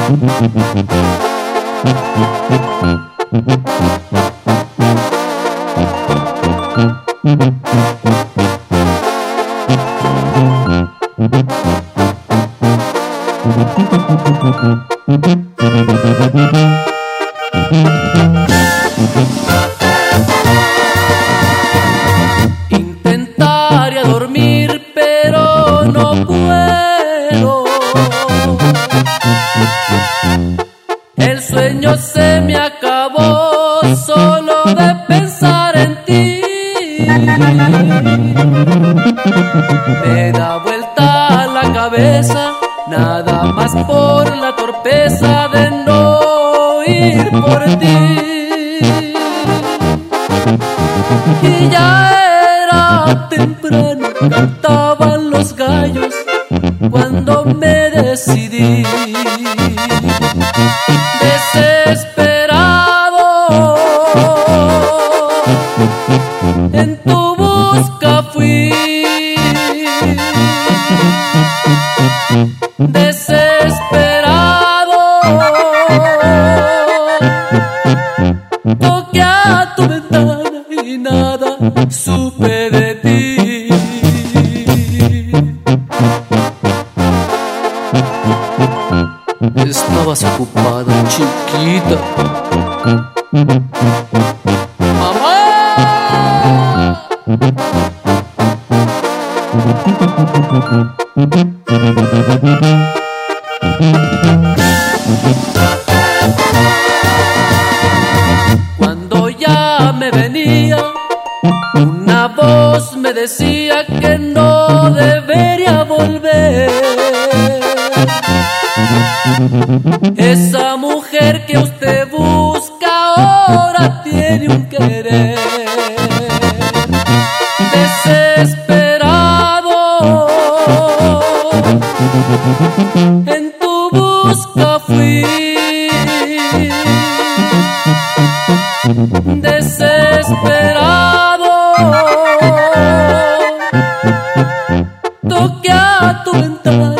Intentaría dormir, pero no puedo. El sueño se me acabó solo de pensar en ti. Me da vuelta la cabeza, nada más por la torpeza de no ir por ti. Y ya era temprano, cantaban los gallos cuando me decidí. Desesperado, en tu busca fui. Desesperado, toqué a tu ventana y nada supe de ti. Estabas ocupada, chiquita. ¡Mamá! Cuando ya me venía, una voz me decía que no debería volver. Esa mujer que usted busca ahora tiene un querer. Desesperado, en tu busca fui. Desesperado, toqué a tu ventana